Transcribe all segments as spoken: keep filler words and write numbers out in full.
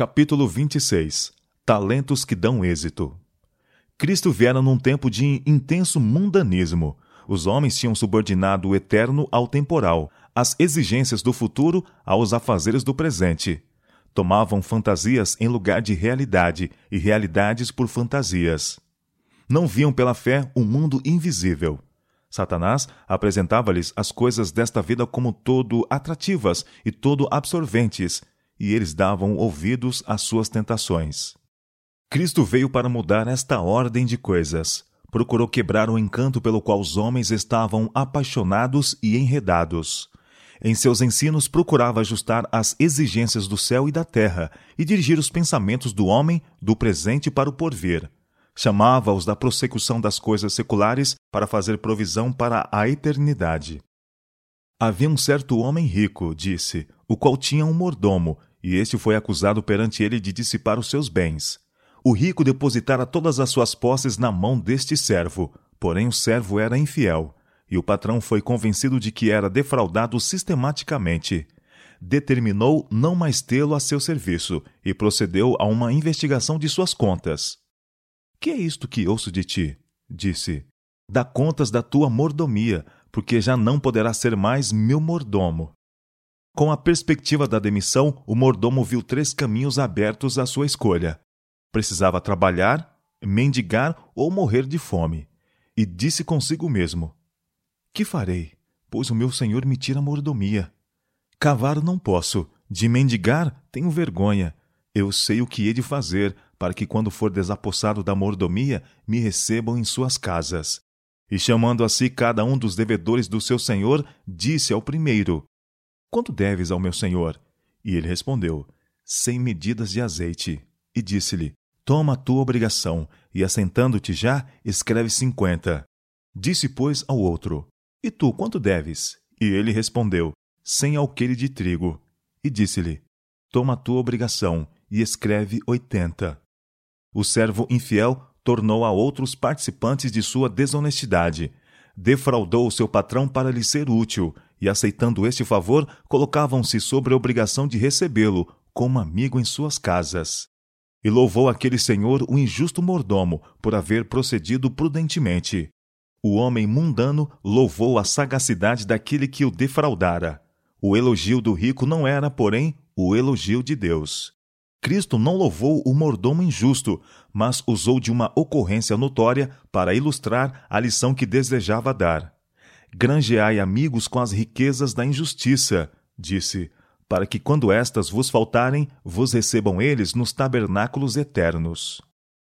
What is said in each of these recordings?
Capítulo vinte e seis. Talentos que dão êxito. Cristo viera num tempo de intenso mundanismo. Os homens tinham subordinado o eterno ao temporal, as exigências do futuro aos afazeres do presente. Tomavam fantasias em lugar de realidade e realidades por fantasias. Não viam pela fé um mundo invisível. Satanás apresentava-lhes as coisas desta vida como todo atrativas e todo absorventes, e eles davam ouvidos às suas tentações. Cristo veio para mudar esta ordem de coisas. Procurou quebrar o encanto pelo qual os homens estavam apaixonados e enredados. Em seus ensinos, procurava ajustar as exigências do céu e da terra e dirigir os pensamentos do homem do presente para o porvir. Chamava-os da prossecução das coisas seculares para fazer provisão para a eternidade. Havia um certo homem rico, disse, o qual tinha um mordomo, e este foi acusado perante ele de dissipar os seus bens. O rico depositara todas as suas posses na mão deste servo, porém o servo era infiel, e o patrão foi convencido de que era defraudado sistematicamente. Determinou não mais tê-lo a seu serviço e procedeu a uma investigação de suas contas. Que é isto que ouço de ti? Disse. Dá contas da tua mordomia, porque já não poderá ser mais meu mordomo. Com a perspectiva da demissão, o mordomo viu três caminhos abertos à sua escolha. Precisava trabalhar, mendigar ou morrer de fome. E disse consigo mesmo: que farei, pois o meu senhor me tira a mordomia? Cavar não posso, de mendigar tenho vergonha. Eu sei o que hei de fazer, para que quando for desapossado da mordomia, me recebam em suas casas. E chamando a si cada um dos devedores do seu senhor, disse ao primeiro: quanto deves ao meu senhor? E ele respondeu: cem medidas de azeite. E disse-lhe: toma a tua obrigação, e assentando-te já, escreve cinquenta. Disse, pois, ao outro: e tu, quanto deves? E ele respondeu: cem alqueire de trigo. E disse-lhe: toma a tua obrigação, e escreve oitenta. O servo infiel tornou a outros participantes de sua desonestidade. Defraudou o seu patrão para lhe ser útil, e, aceitando este favor, colocavam-se sobre a obrigação de recebê-lo, como amigo em suas casas. E louvou aquele senhor o injusto mordomo, por haver procedido prudentemente. O homem mundano louvou a sagacidade daquele que o defraudara. O elogio do rico não era, porém, o elogio de Deus. Cristo não louvou o mordomo injusto, mas usou de uma ocorrência notória para ilustrar a lição que desejava dar. Granjeai amigos com as riquezas da injustiça, disse, para que quando estas vos faltarem, vos recebam eles nos tabernáculos eternos.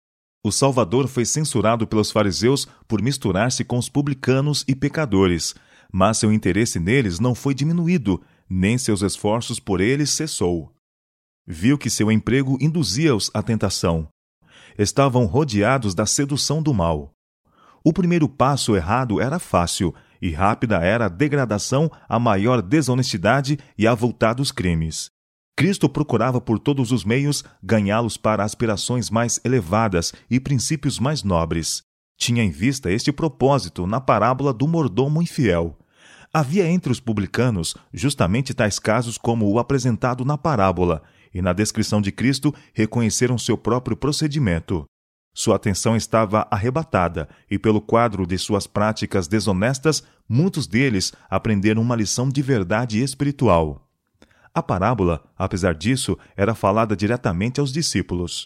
O Salvador foi censurado pelos fariseus por misturar-se com os publicanos e pecadores, mas seu interesse neles não foi diminuído, nem seus esforços por eles cessou. Viu que seu emprego induzia-os à tentação. Estavam rodeados da sedução do mal. O primeiro passo errado era fácil, e rápida era a degradação, a maior desonestidade e avultados crimes. Cristo procurava por todos os meios ganhá-los para aspirações mais elevadas e princípios mais nobres. Tinha em vista este propósito na parábola do mordomo infiel. Havia entre os publicanos justamente tais casos como o apresentado na parábola, e na descrição de Cristo reconheceram seu próprio procedimento. Sua atenção estava arrebatada, e pelo quadro de suas práticas desonestas, muitos deles aprenderam uma lição de verdade espiritual. A parábola, apesar disso, era falada diretamente aos discípulos.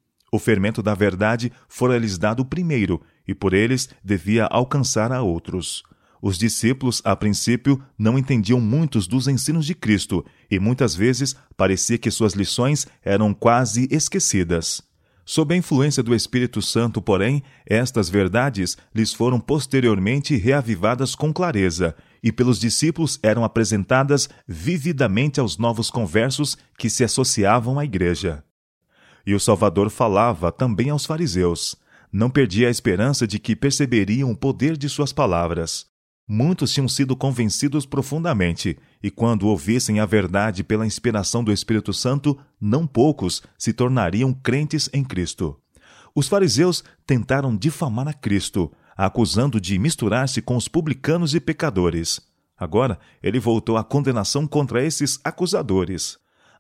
O fermento da verdade fora-lhes dado primeiro, e por eles devia alcançar a outros. Os discípulos, a princípio, não entendiam muitos dos ensinos de Cristo, e muitas vezes parecia que suas lições eram quase esquecidas. Sob a influência do Espírito Santo, porém, estas verdades lhes foram posteriormente reavivadas com clareza, e pelos discípulos eram apresentadas vividamente aos novos conversos que se associavam à igreja. E o Salvador falava também aos fariseus. Não perdia a esperança de que perceberiam o poder de suas palavras. Muitos tinham sido convencidos profundamente, e quando ouvissem a verdade pela inspiração do Espírito Santo, não poucos se tornariam crentes em Cristo. Os fariseus tentaram difamar a Cristo, acusando de misturar-se com os publicanos e pecadores. Agora, ele voltou à condenação contra esses acusadores.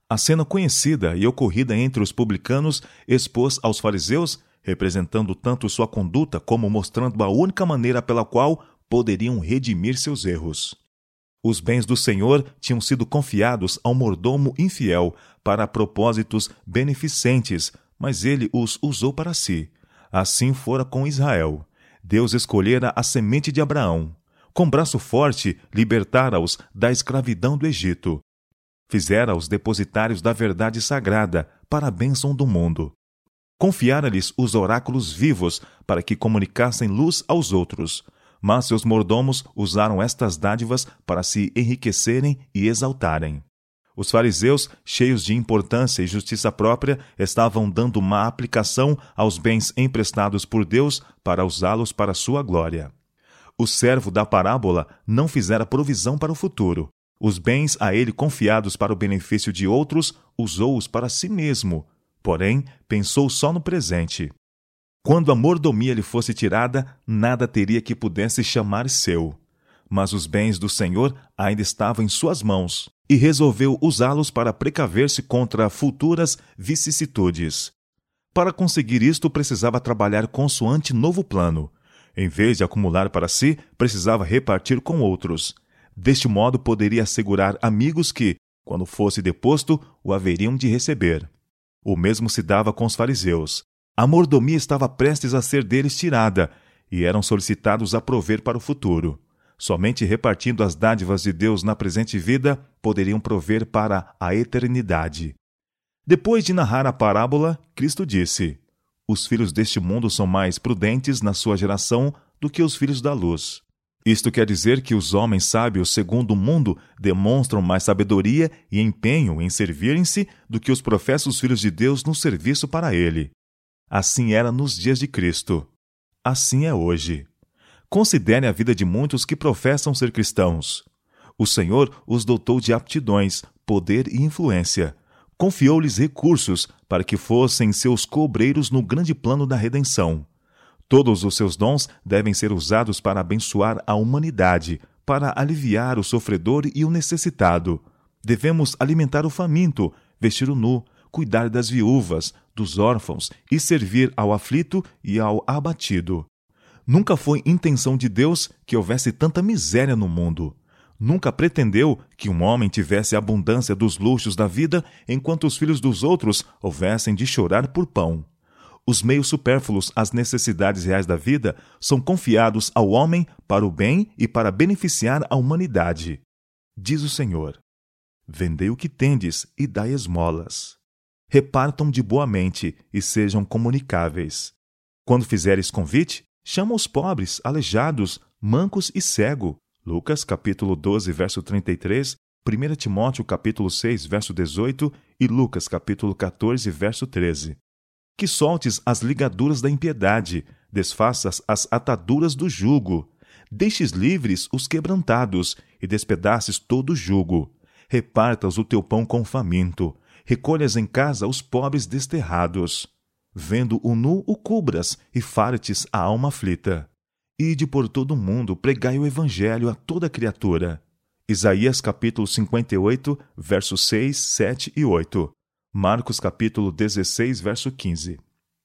A cena conhecida e ocorrida entre os publicanos expôs aos fariseus, representando tanto sua conduta como mostrando a única maneira pela qual poderiam redimir seus erros. Os bens do Senhor tinham sido confiados ao mordomo infiel para propósitos beneficentes, mas ele os usou para si. Assim fora com Israel. Deus escolhera a semente de Abraão. Com braço forte, libertara-os da escravidão do Egito. Fizera-os depositários da verdade sagrada para a bênção do mundo. Confiara-lhes os oráculos vivos para que comunicassem luz aos outros. Mas seus mordomos usaram estas dádivas para se enriquecerem e exaltarem. Os fariseus, cheios de importância e justiça própria, estavam dando má aplicação aos bens emprestados por Deus para usá-los para sua glória. O servo da parábola não fizera provisão para o futuro. Os bens a ele confiados para o benefício de outros, usou-os para si mesmo, porém, pensou só no presente. Quando a mordomia lhe fosse tirada, nada teria que pudesse chamar seu. Mas os bens do Senhor ainda estavam em suas mãos, e resolveu usá-los para precaver-se contra futuras vicissitudes. Para conseguir isto, precisava trabalhar consoante novo plano. Em vez de acumular para si, precisava repartir com outros. Deste modo, poderia assegurar amigos que, quando fosse deposto, o haveriam de receber. O mesmo se dava com os fariseus. A mordomia estava prestes a ser deles tirada, e eram solicitados a prover para o futuro. Somente repartindo as dádivas de Deus na presente vida, poderiam prover para a eternidade. Depois de narrar a parábola, Cristo disse: Os filhos deste mundo são mais prudentes na sua geração do que os filhos da luz. Isto quer dizer que os homens sábios segundo o mundo demonstram mais sabedoria e empenho em servirem-se do que os professos filhos de Deus no serviço para ele. Assim era nos dias de Cristo. Assim é hoje. Considere a vida de muitos que professam ser cristãos. O Senhor os dotou de aptidões, poder e influência. Confiou-lhes recursos para que fossem seus cobreiros no grande plano da redenção. Todos os seus dons devem ser usados para abençoar a humanidade, para aliviar o sofredor e o necessitado. Devemos alimentar o faminto, vestir o nu, cuidar das viúvas, dos órfãos e servir ao aflito e ao abatido. Nunca foi intenção de Deus que houvesse tanta miséria no mundo. Nunca pretendeu que um homem tivesse abundância dos luxos da vida, enquanto os filhos dos outros houvessem de chorar por pão. Os meios supérfluos às necessidades reais da vida são confiados ao homem para o bem e para beneficiar a humanidade. Diz o Senhor: Vendei o que tendes e dai esmolas. Repartam de boa mente e sejam comunicáveis. Quando fizeres convite, chama os pobres, aleijados, mancos e cego. Lucas, capítulo doze, verso trinta e três, primeiro Timóteo, capítulo seis, verso dezoito e Lucas, capítulo quatorze, verso treze. Que soltes as ligaduras da impiedade, desfaças as ataduras do jugo. Deixes livres os quebrantados e despedaces todo o jugo. Repartas o teu pão com o faminto. Recolhas em casa os pobres desterrados. Vendo o nu, o cubras, e fartes a alma aflita. Ide por todo o mundo, pregai o evangelho a toda criatura. Isaías capítulo cinquenta e oito, versos seis, sete e oito. Marcos capítulo dezesseis, verso quinze.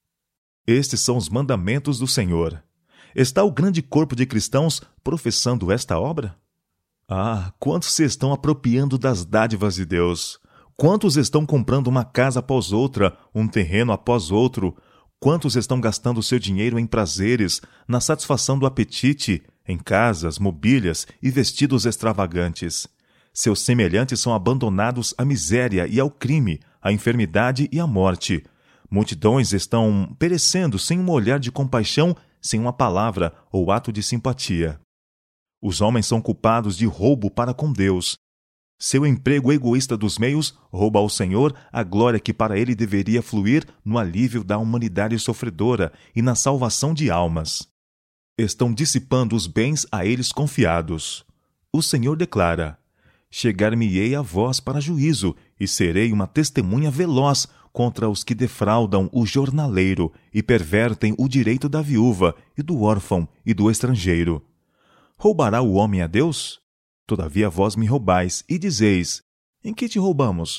Estes são os mandamentos do Senhor. Está o grande corpo de cristãos professando esta obra? Ah, quantos se estão apropriando das dádivas de Deus! Quantos estão comprando uma casa após outra, um terreno após outro? Quantos estão gastando seu dinheiro em prazeres, na satisfação do apetite, em casas, mobílias e vestidos extravagantes? Seus semelhantes são abandonados à miséria e ao crime, à enfermidade e à morte. Multidões estão perecendo sem um olhar de compaixão, sem uma palavra ou ato de simpatia. Os homens são culpados de roubo para com Deus. Seu emprego egoísta dos meios rouba ao Senhor a glória que para ele deveria fluir no alívio da humanidade sofredora e na salvação de almas. Estão dissipando os bens a eles confiados. O Senhor declara: Chegar-me-ei a vós para juízo, e serei uma testemunha veloz contra os que defraudam o jornaleiro e pervertem o direito da viúva e do órfão e do estrangeiro. Roubará o homem a Deus? Todavia vós me roubais, e dizeis: Em que te roubamos?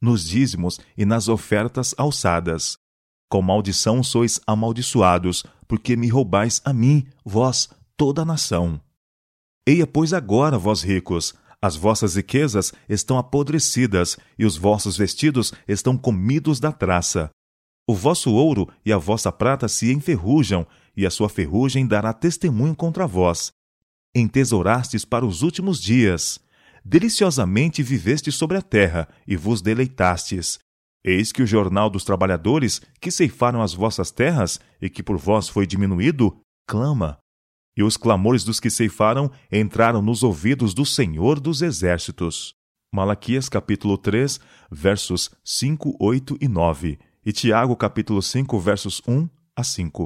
nos dízimos e nas ofertas alçadas. Com maldição sois amaldiçoados, porque me roubais a mim, vós, toda a nação. Eia, pois agora, vós ricos, as vossas riquezas estão apodrecidas, e os vossos vestidos estão comidos da traça. O vosso ouro e a vossa prata se enferrujam, e a sua ferrugem dará testemunho contra vós. Entesourastes para os últimos dias. Deliciosamente vivestes sobre a terra, e vos deleitastes. Eis que o jornal dos trabalhadores, que ceifaram as vossas terras, e que por vós foi diminuído, clama. E os clamores dos que ceifaram entraram nos ouvidos do Senhor dos Exércitos. Malaquias capítulo três, versos cinco, oito e nove, e Tiago capítulo cinco, versos um a cinco.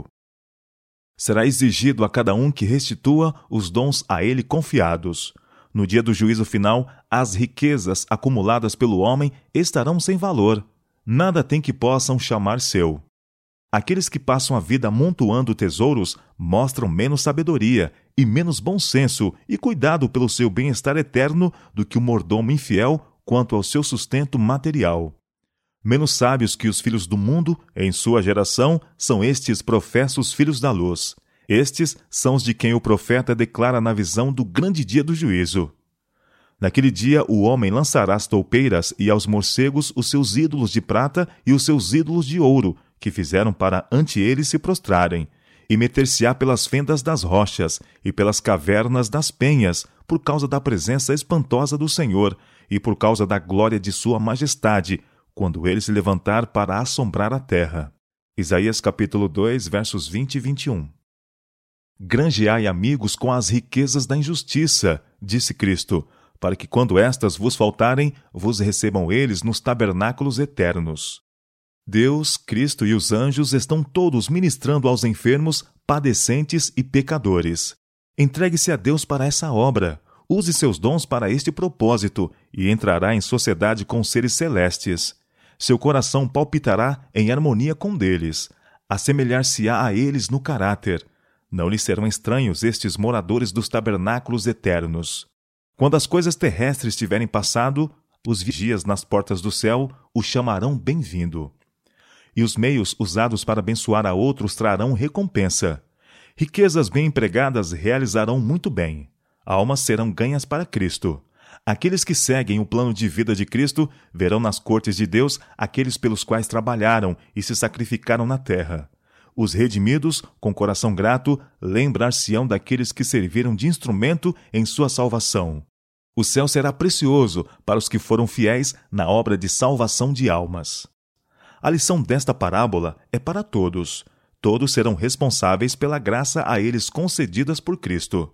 Será exigido a cada um que restitua os dons a ele confiados. No dia do juízo final, as riquezas acumuladas pelo homem estarão sem valor. Nada tem que possam chamar seu. Aqueles que passam a vida amontoando tesouros mostram menos sabedoria e menos bom senso e cuidado pelo seu bem-estar eterno do que o mordomo infiel quanto ao seu sustento material. Menos sábios que os filhos do mundo, em sua geração, são estes professos filhos da luz. Estes são os de quem o profeta declara na visão do grande dia do juízo. Naquele dia o homem lançará às toupeiras e aos morcegos os seus ídolos de prata e os seus ídolos de ouro, que fizeram para ante eles se prostrarem, e meter-se-á pelas fendas das rochas e pelas cavernas das penhas, por causa da presença espantosa do Senhor e por causa da glória de sua majestade, quando ele se levantar para assombrar a terra. Isaías capítulo dois, versos vinte e vinte e um. Granjeai amigos com as riquezas da injustiça, disse Cristo, para que quando estas vos faltarem, vos recebam eles nos tabernáculos eternos. Deus, Cristo e os anjos estão todos ministrando aos enfermos, padecentes e pecadores. Entregue-se a Deus para essa obra. Use seus dons para este propósito e entrará em sociedade com seres celestes. Seu coração palpitará em harmonia com deles. Assemelhar-se-á a eles no caráter. Não lhe serão estranhos estes moradores dos tabernáculos eternos. Quando as coisas terrestres tiverem passado, os vigias nas portas do céu o chamarão bem-vindo. E os meios usados para abençoar a outros trarão recompensa. Riquezas bem empregadas realizarão muito bem. Almas serão ganhas para Cristo. Aqueles que seguem o plano de vida de Cristo verão nas cortes de Deus aqueles pelos quais trabalharam e se sacrificaram na terra. Os redimidos, com coração grato, lembrar-se-ão daqueles que serviram de instrumento em sua salvação. O céu será precioso para os que foram fiéis na obra de salvação de almas. A lição desta parábola é para todos. Todos serão responsáveis pela graça a eles concedidas por Cristo.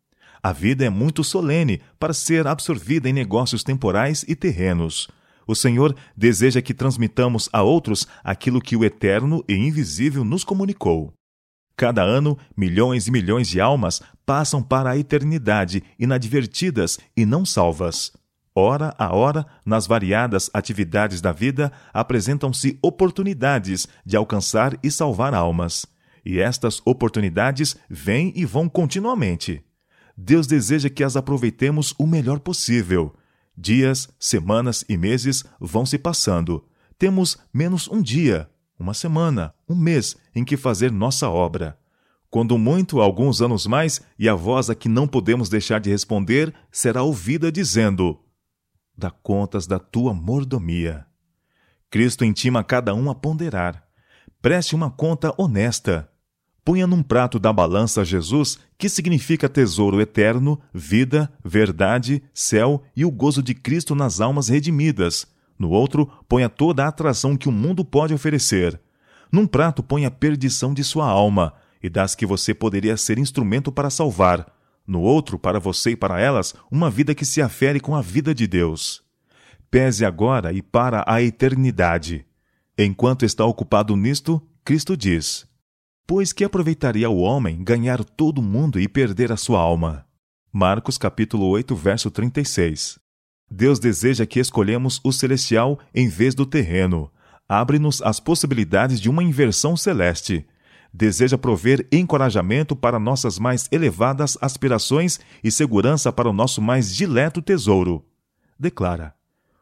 A vida é muito solene para ser absorvida em negócios temporais e terrenos. O Senhor deseja que transmitamos a outros aquilo que o eterno e invisível nos comunicou. Cada ano, milhões e milhões de almas passam para a eternidade inadvertidas e não salvas. Hora a hora, nas variadas atividades da vida, apresentam-se oportunidades de alcançar e salvar almas. E estas oportunidades vêm e vão continuamente. Deus deseja que as aproveitemos o melhor possível. Dias, semanas e meses vão se passando. Temos menos um dia, uma semana, um mês em que fazer nossa obra. Quando muito, alguns anos mais, e a voz a que não podemos deixar de responder será ouvida dizendo: dá contas da tua mordomia. Cristo intima cada um a ponderar. Preste uma conta honesta. Ponha num prato da balança Jesus, que significa tesouro eterno, vida, verdade, céu e o gozo de Cristo nas almas redimidas. No outro, ponha toda a atração que o mundo pode oferecer. Num prato, ponha a perdição de sua alma, e das que você poderia ser instrumento para salvar. No outro, para você e para elas, uma vida que se afere com a vida de Deus. Pese agora e para a eternidade. Enquanto está ocupado nisto, Cristo diz: pois que aproveitaria o homem ganhar todo o mundo e perder a sua alma? Marcos capítulo oito, verso trinta e seis. Deus deseja que escolhemos o celestial em vez do terreno. Abre-nos as possibilidades de uma inversão celeste. Deseja prover encorajamento para nossas mais elevadas aspirações e segurança para o nosso mais dileto tesouro. Declara: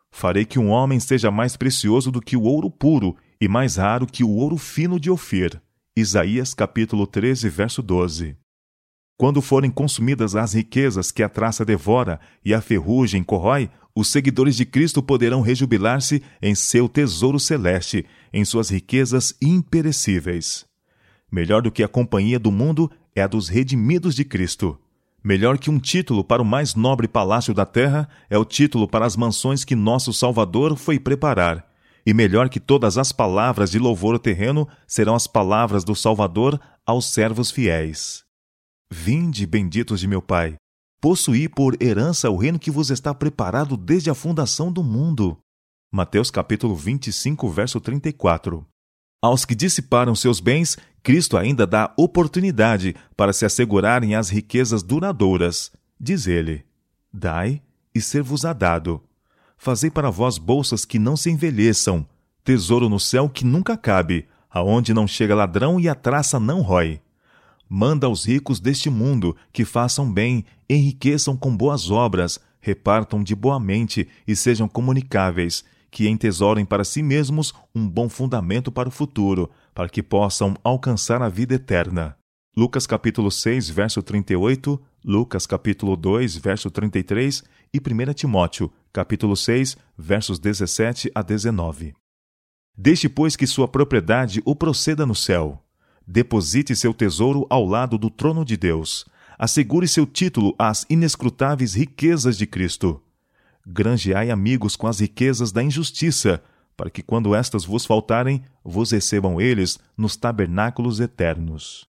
Farei que um homem seja mais precioso do que o ouro puro e mais raro que o ouro fino de Ofir. Isaías capítulo treze, verso doze. Quando forem consumidas as riquezas que a traça devora e a ferrugem corrói, os seguidores de Cristo poderão rejubilar-se em seu tesouro celeste, em suas riquezas imperecíveis. Melhor do que a companhia do mundo é a dos redimidos de Cristo. Melhor que um título para o mais nobre palácio da terra é o título para as mansões que nosso Salvador foi preparar. E melhor que todas as palavras de louvor terreno serão as palavras do Salvador aos servos fiéis. Vinde, benditos de meu Pai, possuí por herança o reino que vos está preparado desde a fundação do mundo. Mateus capítulo vinte e cinco, verso trinta e quatro. Aos que dissiparam seus bens, Cristo ainda dá oportunidade para se assegurarem as riquezas duradouras. Diz ele: Dai, e ser-vos-á dado. Fazei para vós bolsas que não se envelheçam, tesouro no céu que nunca cabe, aonde não chega ladrão e a traça não rói. Manda aos ricos deste mundo que façam bem, enriqueçam com boas obras, repartam de boa mente e sejam comunicáveis, que entesourem para si mesmos um bom fundamento para o futuro, para que possam alcançar a vida eterna. Lucas capítulo seis, verso trinta e oito, Lucas capítulo dois, verso trinta e três e primeira Timóteo, capítulo seis, versos dezessete a dezenove. Deixe, pois, que sua propriedade o proceda no céu. Deposite seu tesouro ao lado do trono de Deus. Assegure seu título às inescrutáveis riquezas de Cristo. Granjeai amigos com as riquezas da injustiça, para que quando estas vos faltarem, vos recebam eles nos tabernáculos eternos.